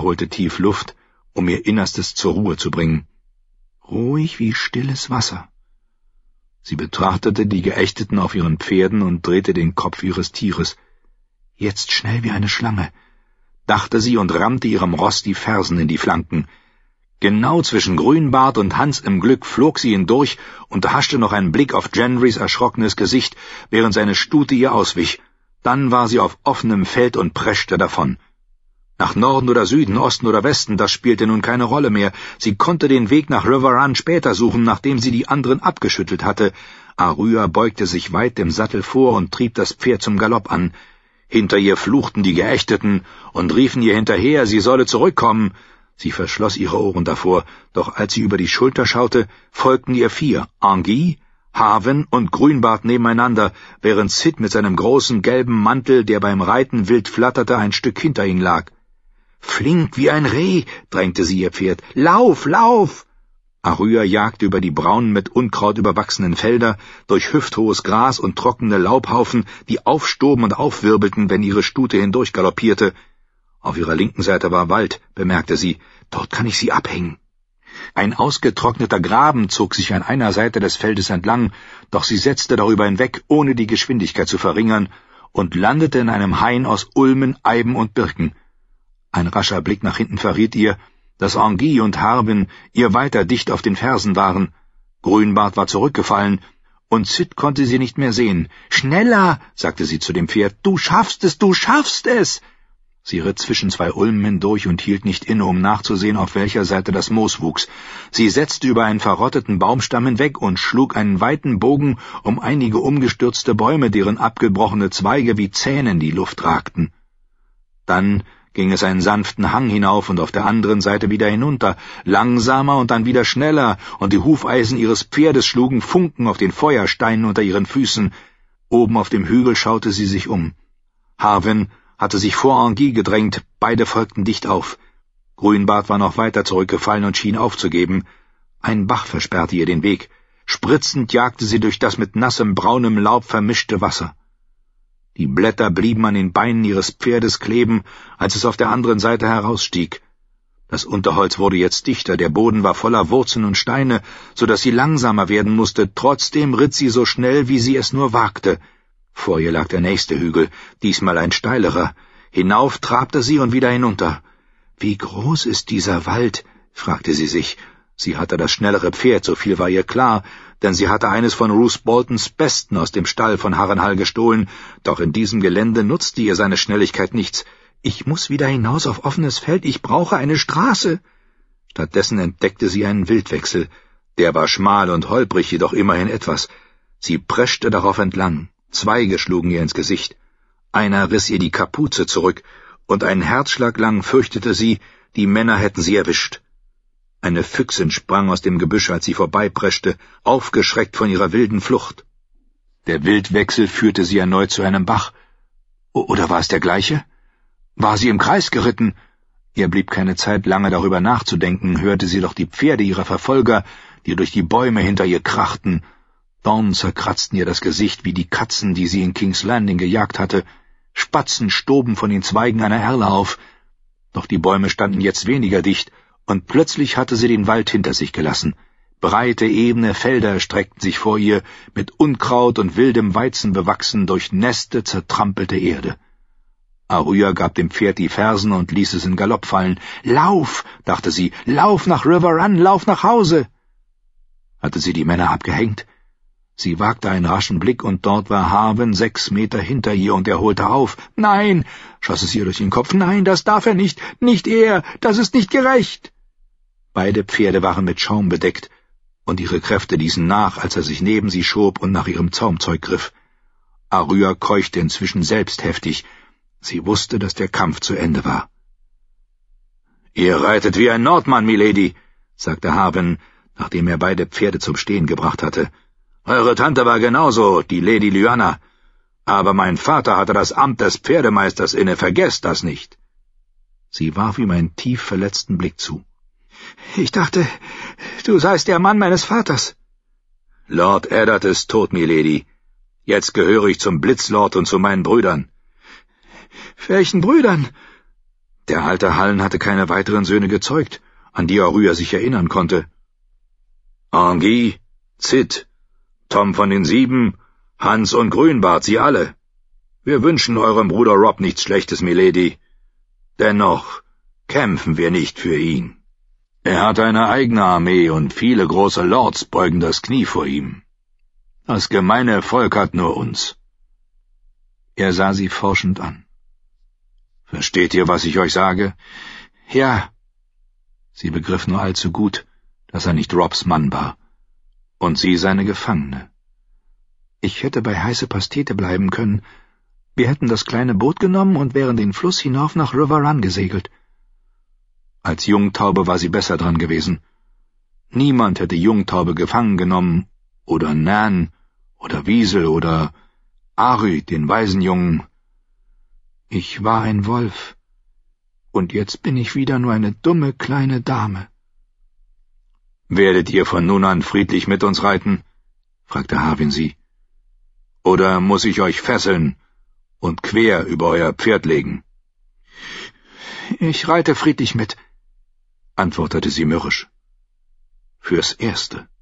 holte tief Luft, um ihr Innerstes zur Ruhe zu bringen. Ruhig wie stilles Wasser. Sie betrachtete die Geächteten auf ihren Pferden und drehte den Kopf ihres Tieres. Jetzt schnell wie eine Schlange, dachte sie und rammte ihrem Ross die Fersen in die Flanken. Genau zwischen Grünbart und Hans im Glück flog sie hindurch und erhaschte noch einen Blick auf Gendrys erschrockenes Gesicht, während seine Stute ihr auswich. Dann war sie auf offenem Feld und preschte davon. Nach Norden oder Süden, Osten oder Westen, das spielte nun keine Rolle mehr. Sie konnte den Weg nach River Run später suchen, nachdem sie die anderen abgeschüttelt hatte. Arya beugte sich weit im Sattel vor und trieb das Pferd zum Galopp an. Hinter ihr fluchten die Geächteten und riefen ihr hinterher, sie solle zurückkommen. Sie verschloss ihre Ohren davor, doch als sie über die Schulter schaute, folgten ihr 4, Anguille, Harwin und Grünbart nebeneinander, während Sid mit seinem großen gelben Mantel, der beim Reiten wild flatterte, ein Stück hinter ihnen lag. »Flink wie ein Reh«, drängte sie ihr Pferd. »Lauf, lauf!« Arya jagte über die braunen, mit Unkraut überwachsenen Felder, durch hüfthohes Gras und trockene Laubhaufen, die aufstoben und aufwirbelten, wenn ihre Stute hindurchgaloppierte. Auf ihrer linken Seite war Wald, bemerkte sie. Dort kann ich sie abhängen. Ein ausgetrockneter Graben zog sich an einer Seite des Feldes entlang, doch sie setzte darüber hinweg, ohne die Geschwindigkeit zu verringern, und landete in einem Hain aus Ulmen, Eiben und Birken. Ein rascher Blick nach hinten verriet ihr, dass Anguille und Harwin ihr weiter dicht auf den Fersen waren. Grünbart war zurückgefallen, und Sid konnte sie nicht mehr sehen. »Schneller«, sagte sie zu dem Pferd, »du schaffst es, du schaffst es!« Sie ritt zwischen 2 Ulmen hindurch und hielt nicht inne, um nachzusehen, auf welcher Seite das Moos wuchs. Sie setzte über einen verrotteten Baumstamm hinweg und schlug einen weiten Bogen um einige umgestürzte Bäume, deren abgebrochene Zweige wie Zähne in die Luft ragten. Dann ging es einen sanften Hang hinauf und auf der anderen Seite wieder hinunter, langsamer und dann wieder schneller, und die Hufeisen ihres Pferdes schlugen Funken auf den Feuersteinen unter ihren Füßen. Oben auf dem Hügel schaute sie sich um. Harwin hatte sich vor Anguille gedrängt, beide folgten dicht auf. Grünbart war noch weiter zurückgefallen und schien aufzugeben. Ein Bach versperrte ihr den Weg. Spritzend jagte sie durch das mit nassem, braunem Laub vermischte Wasser. Die Blätter blieben an den Beinen ihres Pferdes kleben, als es auf der anderen Seite herausstieg. Das Unterholz wurde jetzt dichter, der Boden war voller Wurzeln und Steine, so dass sie langsamer werden musste. Trotzdem ritt sie so schnell, wie sie es nur wagte. Vor ihr lag der nächste Hügel, diesmal ein steilerer. Hinauf trabte sie und wieder hinunter. »Wie groß ist dieser Wald?« fragte sie sich. Sie hatte das schnellere Pferd, so viel war ihr klar, denn sie hatte eines von Roose Boltons besten aus dem Stall von Harrenhal gestohlen, doch in diesem Gelände nutzte ihr seine Schnelligkeit nichts. »Ich muss wieder hinaus auf offenes Feld, ich brauche eine Straße!« Stattdessen entdeckte sie einen Wildwechsel. Der war schmal und holprig, jedoch immerhin etwas. Sie preschte darauf entlang. Zweige schlugen ihr ins Gesicht. Einer riss ihr die Kapuze zurück, und einen Herzschlag lang fürchtete sie, die Männer hätten sie erwischt. Eine Füchsin sprang aus dem Gebüsch, als sie vorbeipreschte, aufgeschreckt von ihrer wilden Flucht. Der Wildwechsel führte sie erneut zu einem Bach. Oder war es der gleiche? War sie im Kreis geritten? Ihr blieb keine Zeit, lange darüber nachzudenken, hörte sie doch die Pferde ihrer Verfolger, die durch die Bäume hinter ihr krachten. Dornen zerkratzten ihr das Gesicht wie die Katzen, die sie in King's Landing gejagt hatte. Spatzen stoben von den Zweigen einer Erle auf. Doch die Bäume standen jetzt weniger dicht, und plötzlich hatte sie den Wald hinter sich gelassen. Breite, ebene Felder erstreckten sich vor ihr, mit Unkraut und wildem Weizen bewachsen, durchnässte, zertrampelte Erde. Arya gab dem Pferd die Fersen und ließ es in Galopp fallen. »Lauf«, dachte sie, »lauf nach River Run, lauf nach Hause!« Hatte sie die Männer abgehängt? Sie wagte einen raschen Blick, und dort war Harwin 6 Meter hinter ihr, und er holte auf. »Nein«, schoss es ihr durch den Kopf, »nein, das darf er nicht, nicht er, das ist nicht gerecht!« Beide Pferde waren mit Schaum bedeckt, und ihre Kräfte ließen nach, als er sich neben sie schob und nach ihrem Zaumzeug griff. Arya keuchte inzwischen selbst heftig. Sie wusste, dass der Kampf zu Ende war. »Ihr reitet wie ein Nordmann, Milady«, sagte Harwin, nachdem er beide Pferde zum Stehen gebracht hatte. »Eure Tante war genauso, die Lady Lyanna. Aber mein Vater hatte das Amt des Pferdemeisters inne, vergesst das nicht.« Sie warf ihm einen tief verletzten Blick zu. »Ich dachte, du seist der Mann meines Vaters.« »Lord Eddard ist tot, Milady. Jetzt gehöre ich zum Blitzlord und zu meinen Brüdern.« »Welchen Brüdern?« Der alte Hallen hatte keine weiteren Söhne gezeugt, an die Arya sich erinnern konnte. Anguy, Cid, Tom von den Sieben, Hans und Grünbart, sie alle. Wir wünschen eurem Bruder Robb nichts Schlechtes, Milady. Dennoch kämpfen wir nicht für ihn. Er hat eine eigene Armee und viele große Lords beugen das Knie vor ihm. Das gemeine Volk hat nur uns. Er sah sie forschend an. Versteht ihr, was ich euch sage? Ja. Sie begriff nur allzu gut, dass er nicht Robbs Mann war. Und sie seine Gefangene. Ich hätte bei heiße Pastete bleiben können. Wir hätten das kleine Boot genommen und wären den Fluss hinauf nach River Run gesegelt. Als Jungtaube war sie besser dran gewesen. Niemand hätte Jungtaube gefangen genommen, oder Nan, oder Wiesel, oder Ary, den Waisenjungen. Ich war ein Wolf, und jetzt bin ich wieder nur eine dumme kleine Dame. »Werdet ihr von nun an friedlich mit uns reiten?« fragte Harwin sie. »Oder muss ich euch fesseln und quer über euer Pferd legen?« »Ich reite friedlich mit«, antwortete sie mürrisch. »Fürs Erste.«